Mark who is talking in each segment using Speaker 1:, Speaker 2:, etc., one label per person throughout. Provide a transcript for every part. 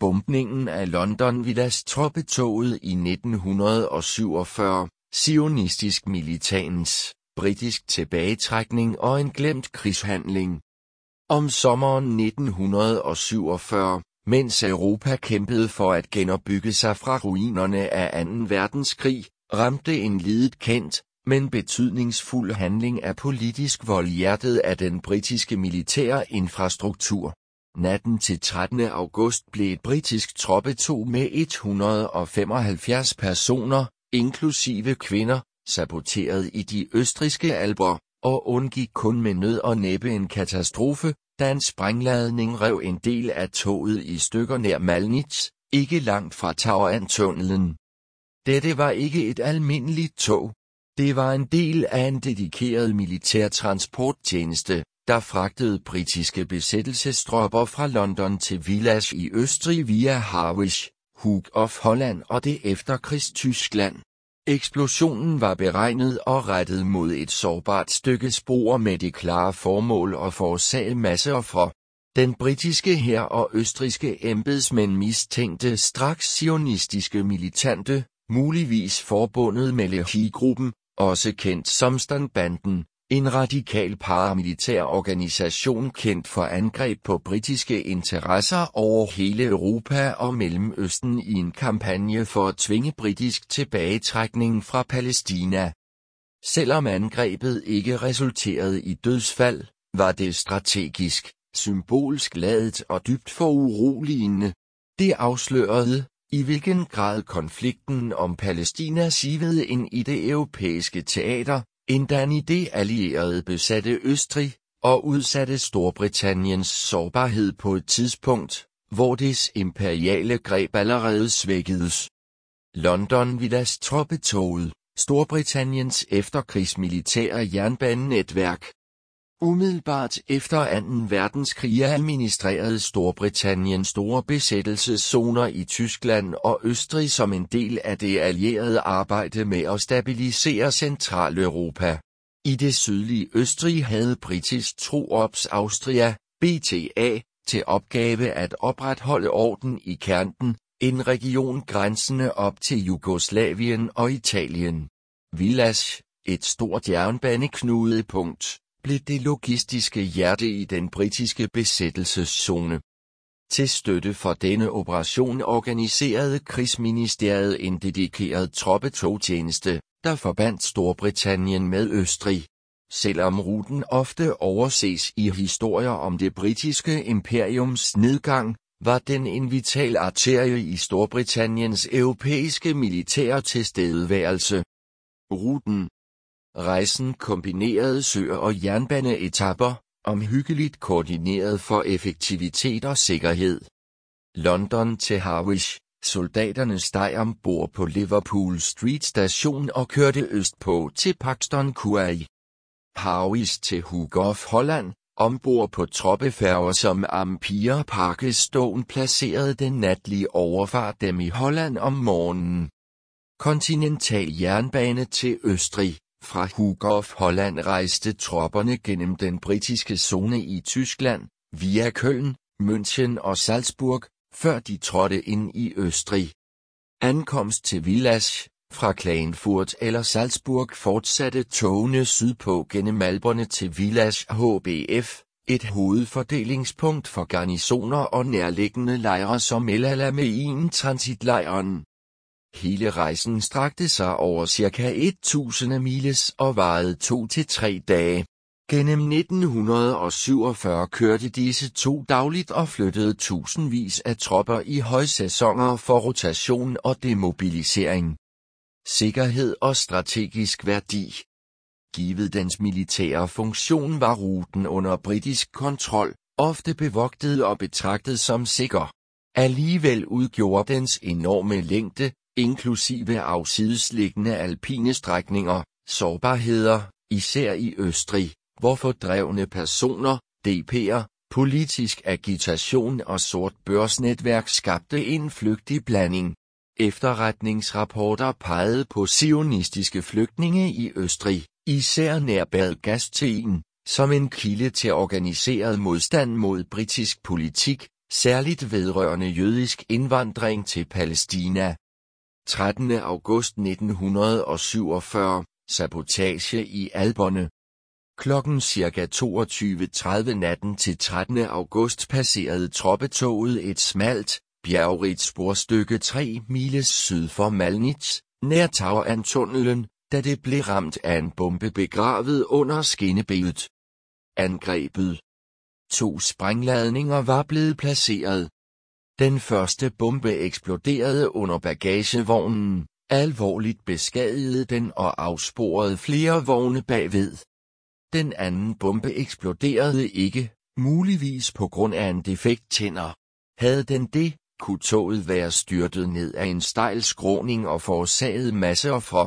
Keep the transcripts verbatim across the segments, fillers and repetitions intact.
Speaker 1: Bombningen af London Villas troppetoget i nitten syvogfyrre, zionistisk militans, britisk tilbagetrækning og en glemt krigshandling. Om sommeren nitten syvogfyrre, mens Europa kæmpede for at genopbygge sig fra ruinerne af anden verdenskrig, ramte en lidet kendt, men betydningsfuld handling af politisk vold hjertet af den britiske militære infrastruktur. Natten til trettende august blev et britisk troppetog med et hundrede og femoghalvfjerds personer, inklusive kvinder, saboteret i de østrigske alper, og undgik kun med nød og næppe en katastrofe, da en sprængladning rev en del af toget i stykker nær Malnitz, ikke langt fra Tauerntunnelen. Dette var ikke et almindeligt tog. Det var en del af en dedikeret militær transporttjeneste, der fragtede britiske besættelsestropper fra London til Villach i Østrig via Harwich, Hook of Holland og det efterkrigstyskland. Eksplosionen var beregnet og rettet mod et sårbart stykke spor med det klare formål at forårsage masseofre. Den britiske hær og østrigske embedsmænd mistænkte straks zionistiske militante, muligvis forbundet med Lehi-gruppen, også kendt som Stan-banden, en radikal paramilitær organisation kendt for angreb på britiske interesser over hele Europa og Mellemøsten i en kampagne for at tvinge britisk tilbagetrækning fra Palæstina. Selvom angrebet ikke resulterede i dødsfald, var det strategisk, symbolsk ladet og dybt foruroligende. Det afslørede, i hvilken grad konflikten om Palæstina sivede ind i det europæiske teater, endda i det allierede besatte Østrig, og udsatte Storbritanniens sårbarhed på et tidspunkt, hvor dets imperiale greb allerede svækkedes. London Villas troppetoget, Storbritanniens efterkrigsmilitære jernbanenetværk. Umiddelbart efter anden verdenskrig administrerede Storbritannien store besættelseszoner i Tyskland og Østrig som en del af det allierede arbejde med at stabilisere Centraleuropa. I det sydlige Østrig havde British Troops Austria, B T A, til opgave at opretholde orden i Kärnten, en region grænsende op til Jugoslavien og Italien. Villach, et stort jernbaneknudepunkt, blev det logistiske hjerte i den britiske besættelseszone. Til støtte for denne operation organiserede Krigsministeriet en dedikeret troppetogtjeneste, der forbandt Storbritannien med Østrig. Selvom ruten ofte overses i historier om det britiske imperiums nedgang, var den en vital arterie i Storbritanniens europæiske militære tilstedeværelse. Ruten Rejsen kombinerede sø- og jernbaneetapper, omhyggeligt koordineret for effektivitet og sikkerhed. London til Harwich. Soldaterne steg ombord på Liverpool Street Station og kørte østpå til Paxton Quay. Harwich til Hook of Holland. Ombord på troppefærger som Empire Pakistan placerede den natlige overfart dem i Holland om morgenen. Kontinental jernbane til Østrig. Fra Hook of Holland rejste tropperne gennem den britiske zone i Tyskland, via Köln, München og Salzburg, før de trådte ind i Østrig. Ankomst til Villach. Fra Klagenfurt eller Salzburg fortsatte togene sydpå gennem Alperne til Villach H B F, et hovedfordelingspunkt for garnisoner og nærliggende lejre som El Alamein transitlejren. Hele rejsen strakte sig over ca. tusind miles og varede to til tre dage. Gennem nitten syvogfyrre kørte disse to dagligt og flyttede tusindvis af tropper i højsæsoner for rotation og demobilisering. Sikkerhed og strategisk værdi. Givet dens militære funktion var ruten under britisk kontrol, ofte bevogtet og betragtet som sikker. Alligevel udgjorde dens enorme længde, inklusive afsidesliggende alpine strækninger, sårbarheder, især i Østrig, hvor fordrevne personer, D P'er, politisk agitation og sort børsnetværk skabte en flygtig blanding. Efterretningsrapporter pegede på zionistiske flygtninge i Østrig, især nær Bad Gastein, som en kilde til organiseret modstand mod britisk politik, særligt vedrørende jødisk indvandring til Palæstina. trettende august nitten syvogfyrre, sabotage i Alperne. Klokken cirka toogtyve tredive natten til trettende august passerede troppetoget et smalt, bjergrigt sporstykke tre miles syd for Malnitz, nær Tauerntunnelen, da det blev ramt af en bombe begravet under skinnebedet. Angrebet. To sprængladninger var blevet placeret. Den første bombe eksploderede under bagagevognen, alvorligt beskadigede den og afsporede flere vogne bagved. Den anden bombe eksploderede ikke, muligvis på grund af en defekt tænder. Havde den det, kunne toget være styrtet ned af en stejl skråning og forårsaget masseofre.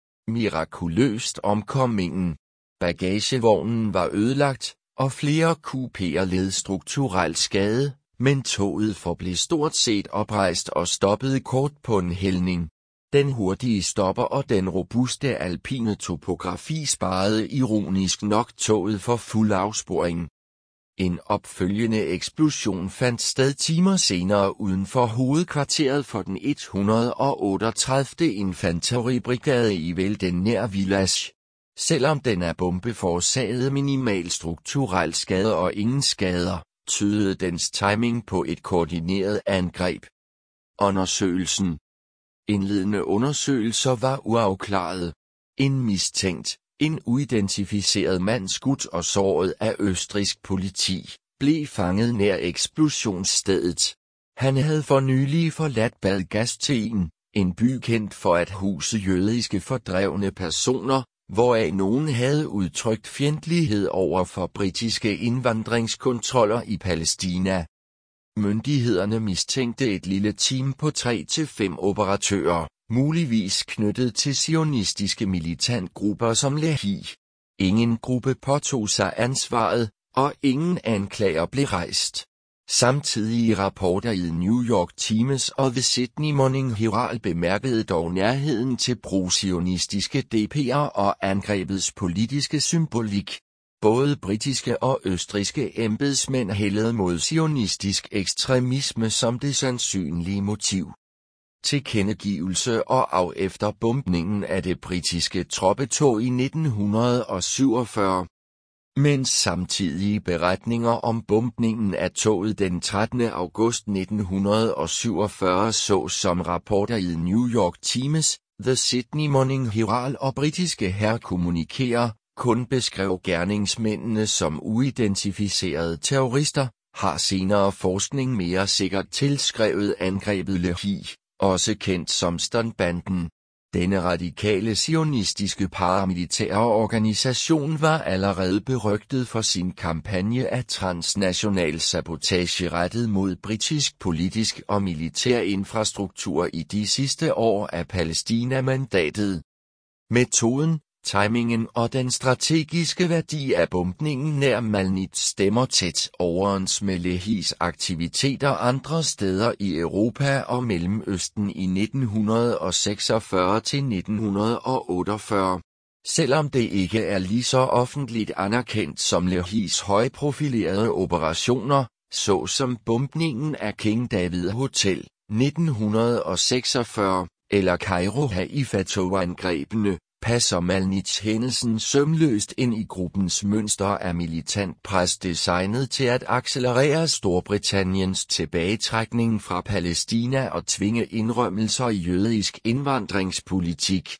Speaker 1: Mirakuløst omkom ingen. Bagagevognen var ødelagt, og flere kupéer led strukturel skade, men toget forblev stort set oprejst og stoppede kort på en hældning. Den hurtige stopper og den robuste alpine topografi sparede ironisk nok toget for fuld afsporing. En opfølgende eksplosion fandt sted timer senere uden for hovedkvarteret for den et hundrede otteogtredive infanteribrigade i Velden nær Villach. Selvom den af bombe forårsagede minimal strukturel skade og ingen skader, tydede dens timing på et koordineret angreb. Undersøgelsen. Indledende undersøgelser var uafklarede. En mistænkt, en uidentificeret mand skudt og såret af østrigsk politi, blev fanget nær eksplosionsstedet. Han havde for nylig forladt Bad Gastein, en by kendt for at huse jødiske fordrevne personer, hvoraf nogen havde udtrykt fjendtlighed over for britiske indvandringskontroller i Palæstina. Myndighederne mistænkte et lille team på tre til fem operatører, muligvis knyttet til zionistiske militantgrupper som Lehi. Ingen gruppe påtog sig ansvaret, og ingen anklager blev rejst. Samtidige rapporter i New York Times og The Sydney Morning Herald bemærkede dog nærheden til pro-zionistiske D P'er og angrebets politiske symbolik. Både britiske og østrigske embedsmænd hældede mod zionistisk ekstremisme som det sandsynlige motiv. Tilkendegivelse og af efter bombningen af det britiske troppetog i nitten syvogfyrre. Mens samtidige beretninger om bombningen af toget den trettende august nitten syvogfyrre så som rapporter i New York Times, The Sydney Morning Herald og britiske hærkommunikerer, kun beskrev gerningsmændene som uidentificerede terrorister, har senere forskning mere sikkert tilskrevet angrebet Lehi, også kendt som Stonebanden. Denne radikale zionistiske paramilitære organisation var allerede berygtet for sin kampagne af transnational sabotage rettet mod britisk politisk og militær infrastruktur i de sidste år af Palæstina-mandatet. Metoden, timingen og den strategiske værdi af bombningen nær Malnitz stemmer tæt overens med Lehis aktiviteter andre steder i Europa og Mellemøsten i nitten seksogfyrre til nitten otteogfyrre. Selvom det ikke er lige så offentligt anerkendt som Lehis højprofilerede operationer, såsom bombningen af King David Hotel, nitten seksogfyrre, eller Cairo Haifa-togangrebene, passer Malnitz-hændelsen sømløst ind i gruppens mønster af militant pres designet til at accelerere Storbritanniens tilbagetrækning fra Palæstina og tvinge indrømmelser i jødisk indvandringspolitik.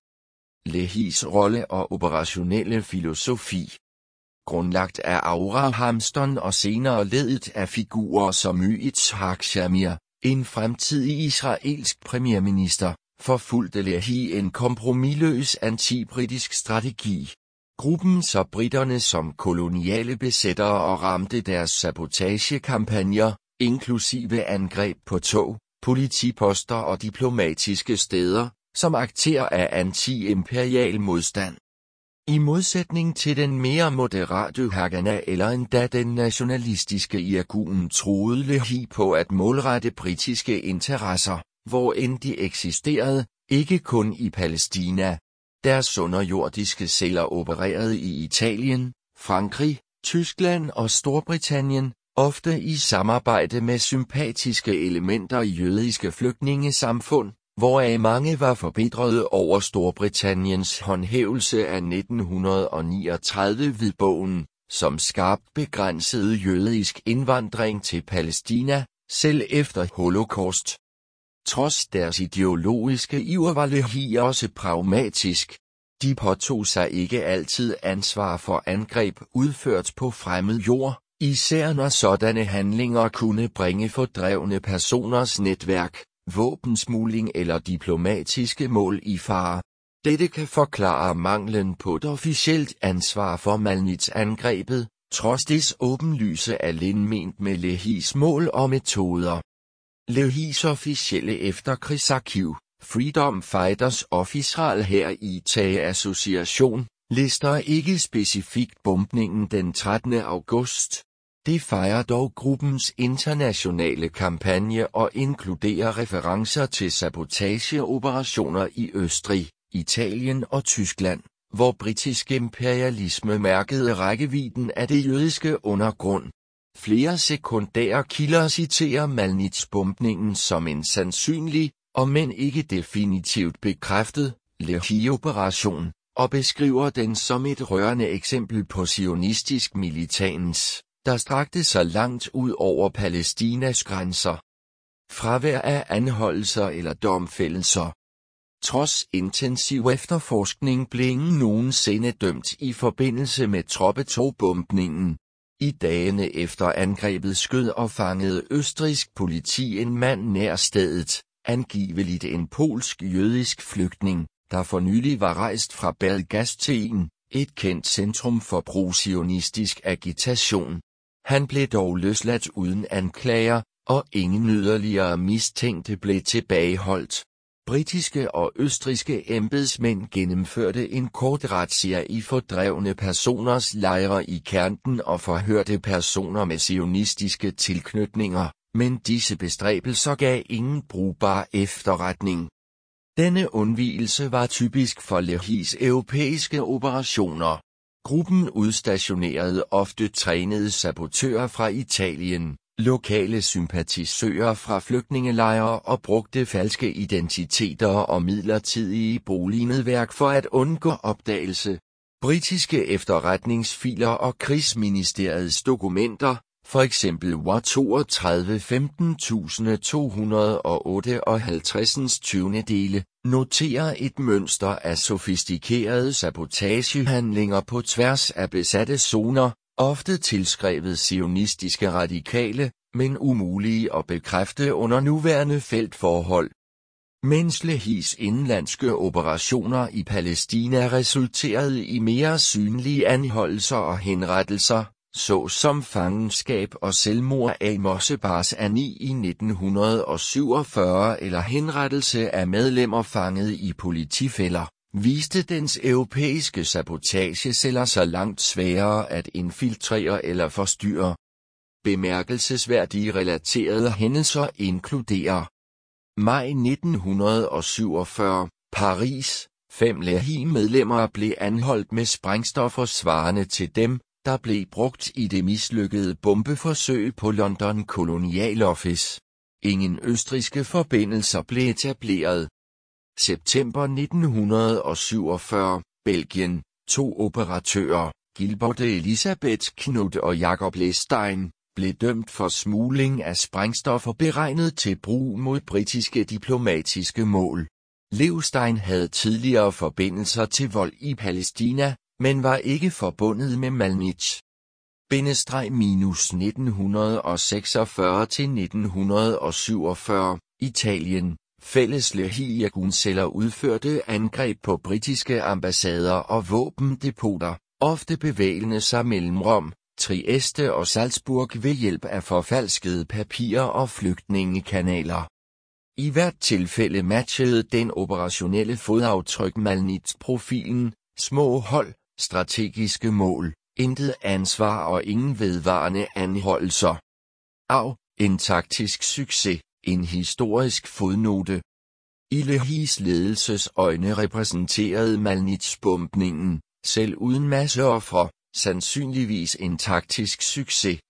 Speaker 1: Lehis rolle og operationelle filosofi. Grundlagt af Avraham Stone og senere ledet af figurer som Yitzhak Shamir, en fremtidig israelsk premierminister, forfulgte Lehi en kompromisløs anti-britisk strategi. Gruppen så briterne som koloniale besættere og ramte deres sabotagekampagner, inklusive angreb på tog, politiposter og diplomatiske steder, som akter af anti-imperial modstand. I modsætning til den mere moderate Haganah eller endda den nationalistiske Irgun troede Lehi på at målrette britiske interesser, hvor end de eksisterede, ikke kun i Palæstina. Deres underjordiske celler opererede i Italien, Frankrig, Tyskland og Storbritannien, ofte i samarbejde med sympatiske elementer i jødiske flygtningesamfund, hvoraf mange var forbitrede over Storbritanniens håndhævelse af nitten niogtredive hvidbogen, som skarpt begrænsede jødisk indvandring til Palæstina, selv efter Holocaust. Trods deres ideologiske iver var Lehi også pragmatisk. De påtog sig ikke altid ansvar for angreb udført på fremmed jord, især når sådanne handlinger kunne bringe fordrevne personers netværk, våbensmugling eller diplomatiske mål i fare. Dette kan forklare manglen på et officielt ansvar for Malnitz-angrebet, trods des åbenlyse alindment med Lehis mål og metoder. Lehis officielle efterkrigsarkiv, Freedom Fighters of Israel her i Tage Association, lister ikke specifikt bombningen den trettende august. Det fejrer dog gruppens internationale kampagne og inkluderer referencer til sabotageoperationer i Østrig, Italien og Tyskland, hvor britisk imperialisme mærkede rækkevidden af det jødiske undergrund. Flere sekundære kilder citerer Malnitz-bombningen som en sandsynlig, og men ikke definitivt bekræftet, Lehi-operation, og beskriver den som et rørende eksempel på zionistisk militans, der strakte sig langt ud over Palæstinas grænser. Fravær af anholdelser eller domfældelser. Trods intensiv efterforskning blev ingen nogensinde dømt i forbindelse med troppetogbombningen. I dagene efter angrebet skød og fangede østrigsk politi en mand nær stedet, angiveligt en polsk-jødisk flygtning, der for nylig var rejst fra Belgasten, et kendt centrum for pro-zionistisk agitation. Han blev dog løsladt uden anklager, og ingen yderligere mistænkte blev tilbageholdt. Britiske og østrigske embedsmænd gennemførte en kort razzia i fordrevne personers lejre i Kärnten og forhørte personer med zionistiske tilknytninger, men disse bestræbelser gav ingen brugbar efterretning. Denne undvigelse var typisk for Lehis europæiske operationer. Gruppen udstationerede ofte trænede sabotører fra Italien, lokale sympatisører fra flygtningelejre og brugte falske identiteter og midlertidige bolignetværk for at undgå opdagelse. Britiske efterretningsfiler og krigsministeriets dokumenter, for eksempel W A toogtredive femten to hundrede otteoghalvtreds tyvende dele, noterer et mønster af sofistikerede sabotagehandlinger på tværs af besatte zoner, ofte tilskrevet zionistiske radikale, men umulige at bekræfte under nuværende feltforhold. Mens Lehis indlandske operationer i Palæstina resulterede i mere synlige anholdelser og henrettelser, såsom fangenskab og selvmord af Moshe Barzani i nitten syvogfyrre eller henrettelse af medlemmer fanget i politifælder, viste dens europæiske sabotageceller sig langt sværere at infiltrere eller forstyrre. Bemærkelsesværdige relaterede hændelser inkluderer maj nitten syvogfyrre, Paris, fem Lehi-medlemmer blev anholdt med sprængstoffer svarende til dem, der blev brugt i det mislykkede bombeforsøg på London Colonial Office. Ingen østrigske forbindelser blev etableret. September nitten syvogfyrre, Belgien, to operatører, Gilbert Elisabeth Knut og Jacob Lestein, blev dømt for smugling af sprængstoffer beregnet til brug mod britiske diplomatiske mål. Lestein havde tidligere forbindelser til vold i Palæstina, men var ikke forbundet med Malnitz. Bindestreg nitten seksogfyrre til nitten syvogfyrre, Italien. Fælles Lehi-jagunceller udførte angreb på britiske ambassader og våbendepoter, ofte bevægende sig mellem Rom, Trieste og Salzburg ved hjælp af forfalskede papirer og flygtningekanaler. I hvert tilfælde matchede den operationelle fodaftryk Malnitz-profilen, små hold, strategiske mål, intet ansvar og ingen vedvarende anholdelser. Au, en taktisk succes, en historisk fodnote. I Lehis ledelses øjne repræsenterede Malnitz-bombningen, selv uden masseofre, sandsynligvis en taktisk succes,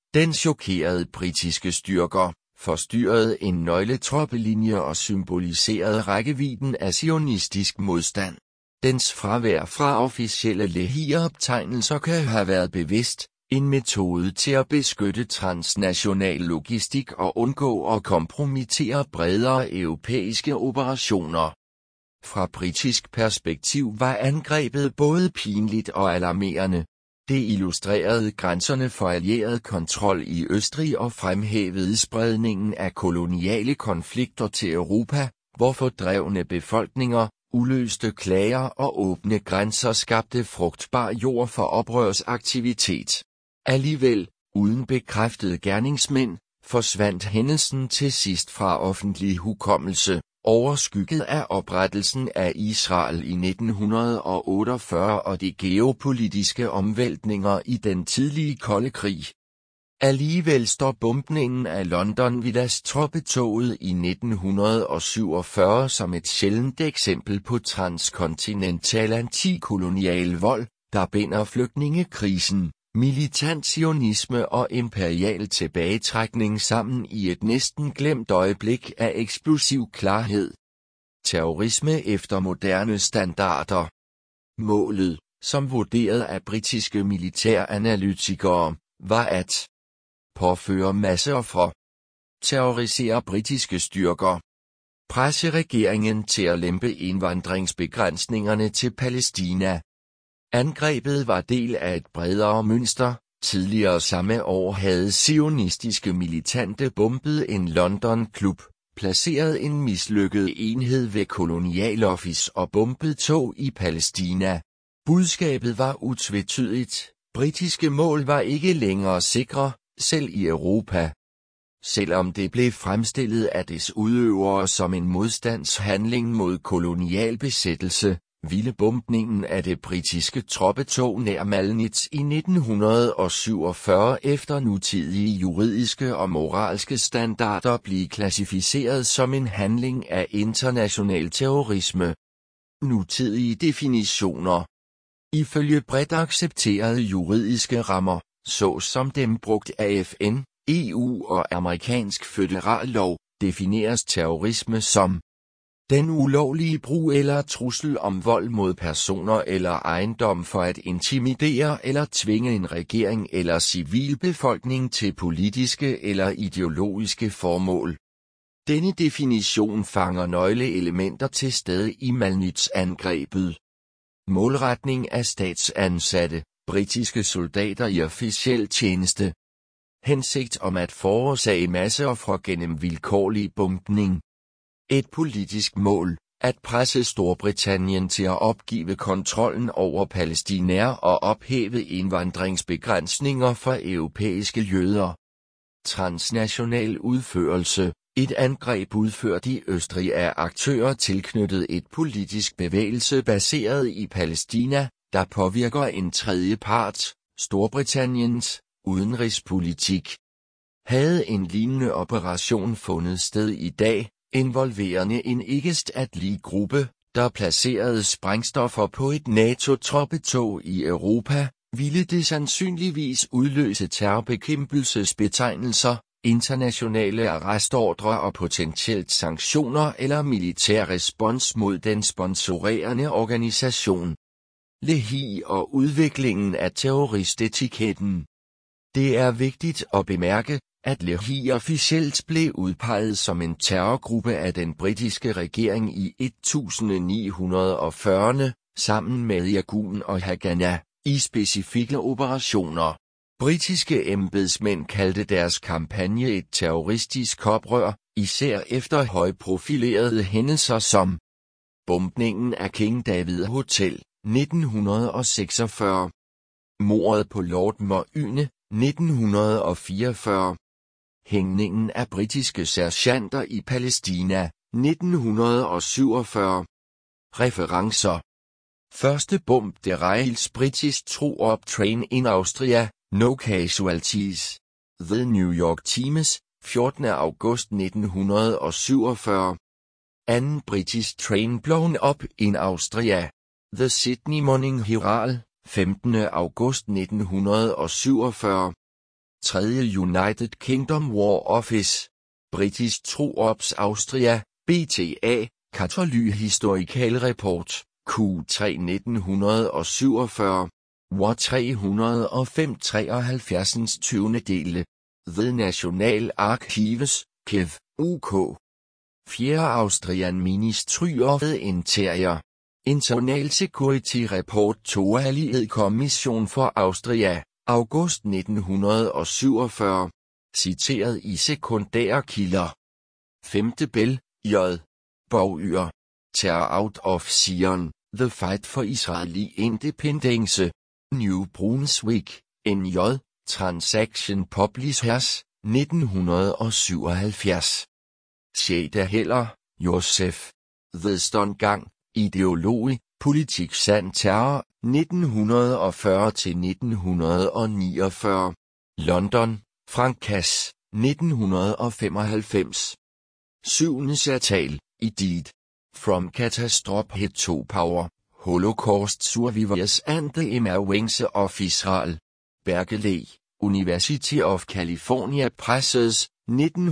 Speaker 1: Den chokerede britiske styrker, forstyrrede en nøgletroppelinje og symboliserede rækkevidden af zionistisk modstand. Dens fravær fra officielle Lehi-optegnelser kan have været bevidst, en metode til at beskytte transnational logistik og undgå at kompromittere bredere europæiske operationer. Fra britisk perspektiv var angrebet både pinligt og alarmerende. Det illustrerede grænserne for allieret kontrol i Østrig og fremhævede spredningen af koloniale konflikter til Europa, hvor fordrevne befolkninger, uløste klager og åbne grænser skabte frugtbar jord for oprørsaktivitet. Alligevel, uden bekræftede gerningsmænd, forsvandt hændelsen til sidst fra offentlig hukommelse, overskygget af oprettelsen af Israel i nitten otteogfyrre og de geopolitiske omvæltninger i den tidlige kolde krig. Alligevel står bombningen af London Vidas-troppetoget i nitten syvogfyrre som et sjældent eksempel på transkontinental antikolonial vold, der binder flygtningekrisen, militant zionisme og imperial tilbagetrækning sammen i et næsten glemt øjeblik af eksplosiv klarhed. Terrorisme efter moderne standarder. Målet, som vurderet af britiske militæranalytikere, var at påføre masseofre, terrorisere britiske styrker, presse regeringen til at lempe indvandringsbegrænsningerne til Palæstina. Angrebet var del af et bredere mønster. Tidligere samme år havde zionistiske militante bombet en London-klub, placeret en mislykket enhed ved Colonial Office og bombet tog i Palæstina. Budskabet var utvetydigt. Britiske mål var ikke længere sikre, selv i Europa. Selvom det blev fremstillet af dets udøvere som en modstandshandling mod kolonial besættelse, ville bombningen af det britiske troppetog nær Malnitz i nitten syvogfyrre efter nutidige juridiske og moralske standarder blive klassificeret som en handling af international terrorisme. Nutidige definitioner. Ifølge bredt accepterede juridiske rammer, såsom dem brugt af F N, E U og amerikansk føderallov, defineres terrorisme som den ulovlige brug eller trussel om vold mod personer eller ejendom for at intimidere eller tvinge en regering eller civilbefolkning til politiske eller ideologiske formål. Denne definition fanger nøgleelementer til stede i Malnitz-angrebet. Målretning af statsansatte, britiske soldater i officiel tjeneste. Hensigt om at forårsage masseofre gennem vilkårlig bombning. Et politisk mål, at presse Storbritannien til at opgive kontrollen over Palæstina og ophæve indvandringsbegrænsninger for europæiske jøder. Transnational udførelse. Et angreb udført i Østrig af aktører tilknyttet et politisk bevægelse baseret i Palæstina, der påvirker en tredje part, Storbritanniens, udenrigspolitik. Havde en lignende operation fundet sted i dag, involverende en ikke-statlig gruppe, der placerede sprængstoffer på et NATO-troppetog i Europa, ville det sandsynligvis udløse terrorbekæmpelsesbetegnelser, internationale arrestordre og potentielt sanktioner eller militær respons mod den sponsorerende organisation. Lehi og udviklingen af terroristetiketten. Det er vigtigt at bemærke, at Lehi officielt blev udpeget som en terrorgruppe af den britiske regering i nittien fyrrerne, sammen med Yagun og Haganah, i specifikke operationer. Britiske embedsmænd kaldte deres kampagne et terroristisk oprør, især efter højprofilerede hændelser som bombningen af King David Hotel, nitten seksogfyrre, mordet på Lord Moyne, nitten fireogfyrre, hængningen af britiske sergeanter i Palæstina, nitten syvogfyrre. Referencer. Første bomb derails British troop train in Austria, no casualties. The New York Times, fjortende august nitten syvogfyrre. Anden British train blown up in Austria. The Sydney Morning Herald, femtende august nitten syvogfyrre. tredje United Kingdom War Office. Britisk Troops Austria, B T A, Catholic Historical Report, Q tre nitten syvogfyrre. War tre hundrede og fem treoghalvfjerds tyvende dele. The National Archives, Kiev, U K. fjerde Austrian Ministry of the Interior. Internal Security Report to Allied Commission for Austria, august nitten syvogfyrre. Citeret i sekundære kilder. femte Bell, J. Bouyer. Tear out of Zion, The Fight for Israeli Independence. New Brunswick, N J, Transaction Publishers, nitten syvoghalvfjerds. sjette Heller, Josef. The Stongang, Ideologi, Politik sand terror, nitten fyrre til nitten niogfyrre. London, Frank Cass, nitten femoghalvfems. syvende Satal, Edith. From Catastrophe to Power, Holocaust Survivors and the Inner Wings of Israel. Berkeley, University of California Presses, nitten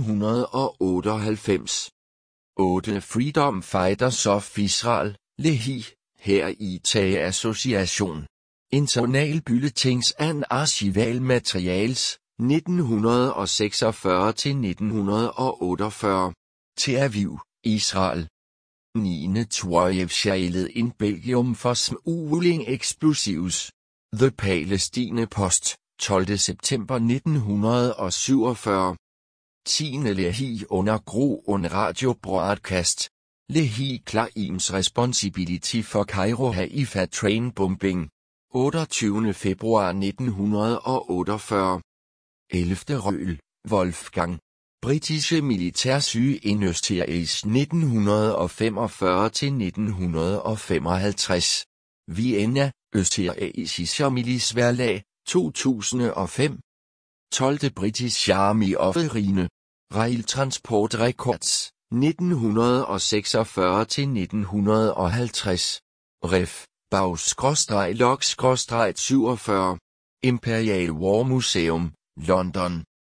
Speaker 1: otteoghalvfems. otte Freedom Fighters of Israel, Lehi, her i Tage Association. Internal Bulletins and Archival Materials, nitten seksogfyrre til nitten otteogfyrre. Tel Aviv, Israel. niende Troyevsjælet in Belgium for Smuggling Explosives. The Palestine Post, tolvte september nitten syvogfyrre. tiende Lehi under Gro on Radio Broadcast. Lehi claims responsibility for Cairo Haifa train bombing. otteogtyvende februar nitten otteogfyrre. ellevte Røhl, Wolfgang. Britische militærsyge indøsters nitten femogfyrre til nitten femoghalvtreds. Vienna, Østeuropa Militsværlag, to tusind og fem. tolvte British Army of the Rhine. Rail Transport Records, nitten seksogfyrre til nitten halvtreds. Ref. Bag-log-syvogfyrre. Imperial War Museum, London.